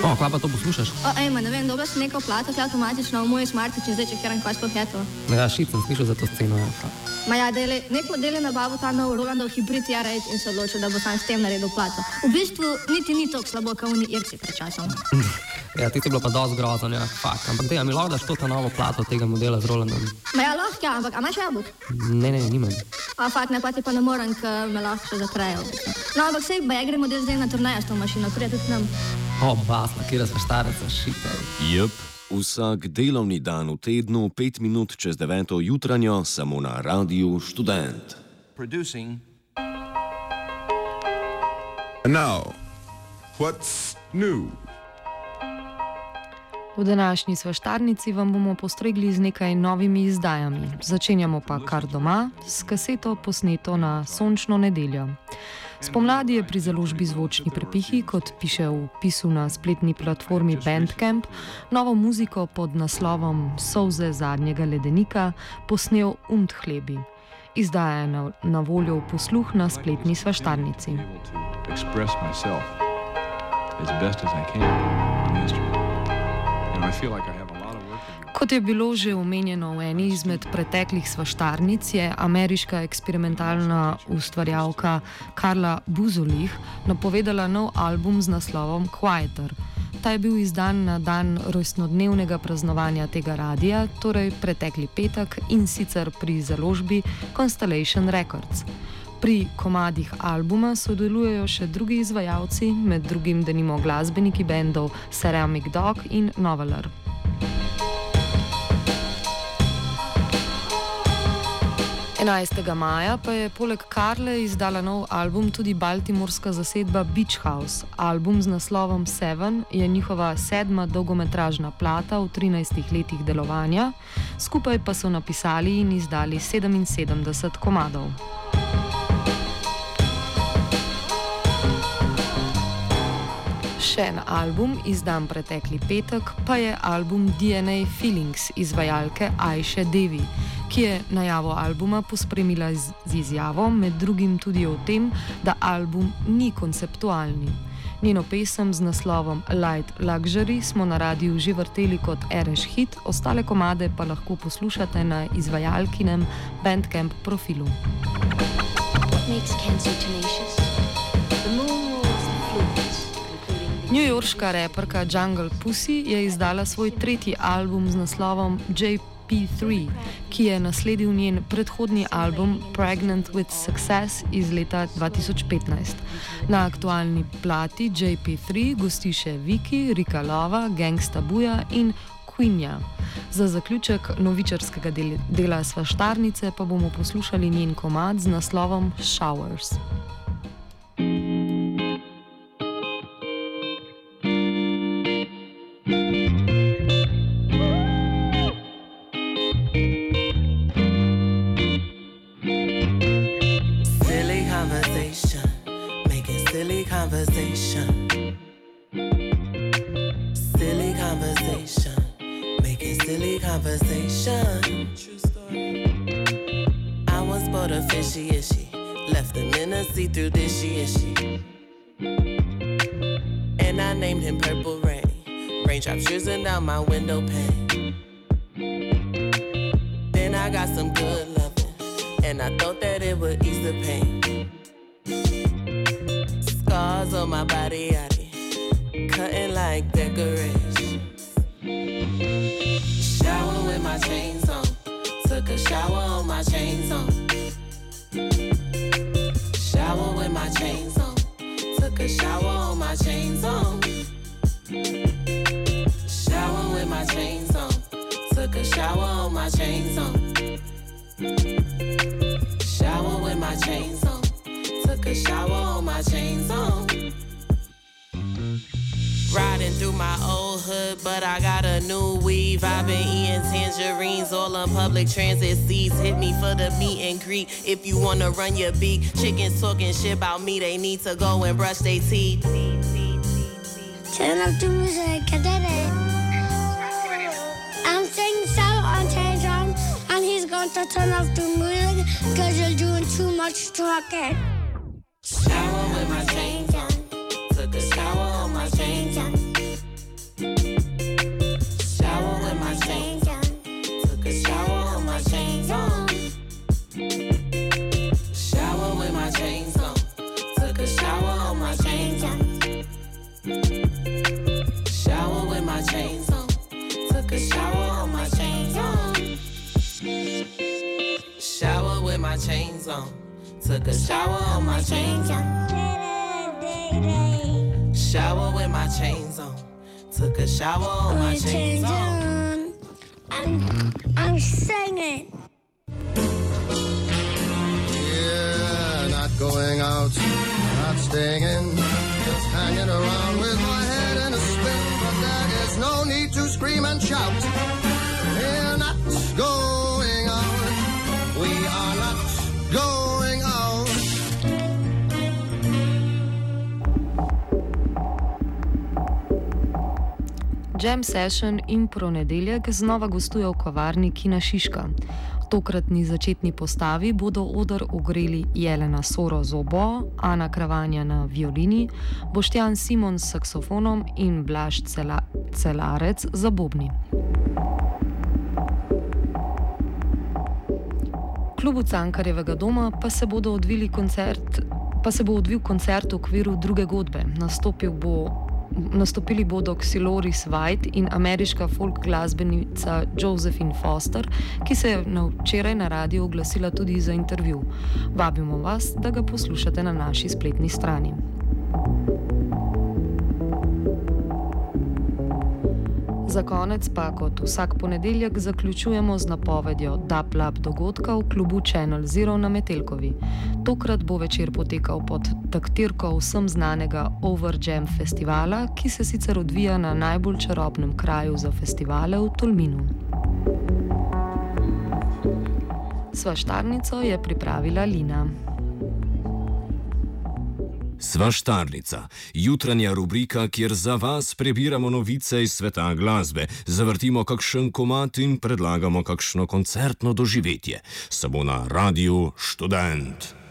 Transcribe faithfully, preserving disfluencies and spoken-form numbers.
O, kva pa to poslušaš? O, ejma, ne vem, dobila sem neko plato, ki je avtomatično v moj smartič in zdaj če kjeram kaj sploh je to. Ja, šit sem slišal za to sceno. Ja. Ma ja, dele, nek model je nabavil ta nov Rolandov hibrid R osem in se odločil, da bo sam s tem naredil plato. V bistvu niti ni toliko slabo, kot oni Irci pred časom. Ja, ti si bilo pa dosti grozno, ja, fakt. Ampak dej, a mi lahko daš to ta novo plato tega modela z Rolandom? Ma ja, lahko, ja, ampak a imaš jabolk? Ne, ne, nimam. A fakt, ne, pa ti pa ne morem, ker me lahko še zatrejo. No, ampak sej, ba ja gre model zdaj na turnejo s to mašino, prije tudi nam. O, basna, kjera sva štareca, šit, ej. Jep, vsak delovni dan v tednu, pet minut čez deveto jutranjo, samo na Radiu Študent. Producing. And now, what's new? V današnji svaštarnici vam bomo postregli z nekaj novimi izdajami. Začenjamo pa kar doma, s kaseto posneto na sončno nedeljo. Spomladi je pri založbi Zvočni prepihi, kot piše v pisu na spletni platformi Bandcamp, novo muziko pod naslovom Solze zadnjega ledenika posnel Und Hlebi. Izdaja je na, na voljo v posluh na spletni svaštarnici. Kot je bilo že omenjeno v eni izmed preteklih svaštarnic, je ameriška eksperimentalna ustvarjalka Karla Buzolih napovedala nov album z naslovom Quieter. Ta je bil izdan na dan rojstnodnevnega praznovanja tega radia, torej pretekli petek, in sicer pri založbi Constellation Records. Pri komadih albuma sodelujejo še drugi izvajalci, med drugim denimo glasbeniki bendov Ceramic Dog in Noveler. enajstega maja pa je poleg Karle izdala nov album tudi baltimorska zasedba Beach House. Album z naslovom Seven je njihova sedma dolgometražna plata v trinajstih letih delovanja, skupaj pa so napisali in izdali sedeminsedemdeset komadov. Še en album, izdan pretekli petek, pa je album D N A Feelings izvajalke Ajše Devi, ki je najavo albuma pospremila z izjavo, med drugim tudi o tem, da album ni konceptualni. Njeno pesem z naslovom Light Luxury smo na radiju že vrteli kot Ereš hit, ostale komade pa lahko poslušate na izvajalkinem Bandcamp profilu. Newyorška reperka Jungle Pussy je izdala svoj tretji album z naslovom J P tri, ki je nasledil njen predhodni album Pregnant with Success iz leta dva tisoč petnajst. Na aktualni plati J P tri gosti še Viki, Rika Lova, Gangsta Buja in Quinja. Za zaključek novičarskega del dela svaštarnice pa bomo poslušali njen komad z naslovom Showers. Conversation, silly conversation, making silly conversation. True story. I once bought a fishy ishy, left him in a see-through dishy ishy, and I named him Purple Rain. Raindrops drizzling down my window pane. Then I got some good loving, and I thought that it would ease the pain. Scars on my body, yaddy, cutting like decorations. Shower with my chains on, took a shower on my chains on. Shower with my chains on, took a shower on my chains on. Shower with my chains on, took a shower on my chains on. Shower with my chains on, took a shower on my chains on. Riding through my old hood, but I got a new weave. I've been eating tangerines all on public transit seats. Hit me for the meet and greet. If you wanna run your beak, chickens talking shit about me, they need to go and brush their teeth. Turn up the music, I did it. I'm singing song on Tantrum, and he's going to turn off the music because you're doing too much talking. Shower with my chains on, took a shower on my chains on. chains on. Took a shower on my chains on. Shower with my chains on. Took a shower on my chains on. I'm, I'm singing. Yeah, not going out, not staying in, just hanging around with my head in a spin. But there is no need to scream and shout. We're not going out. We are not going out. Jam Session Impro nedeljek znova gostuje v kavarni Kina Šiška. V tokratni začetni postavi bodo oder ogreli Jelena Soro z obo, Ana Kravanja na violini, Boštjan Simon s saksofonom in Blaž Cela, Celarec za bobni. V klubu Cankarjevega doma pa se, bodo odvili koncert, pa se bo odvil koncert v okviru druge godbe. Nastopil bo Nastopili bodo Xiloris White in ameriška folk glasbenica Josephine Foster, ki se je na včeraj na radiju oglasila tudi za intervju. Vabimo vas, da ga poslušate na naši spletni strani. Za konec pa kot vsak ponedeljek zaključujemo z napovedjo Dub Lab dogodka v klubu Channel Zero na Metelkovi. Tokrat bo večer potekal pod taktirko vsem znanega Over Jam festivala, ki se sicer odvija na najbolj čarobnem kraju za festivale v Tolminu. Svaštarnico je pripravila Lina. Svaštarnica, jutranja rubrika, kjer za vas prebiramo novice iz sveta glasbe, zavrtimo kakšen komad in predlagamo kakšno koncertno doživetje. Samo na Radiu Študent.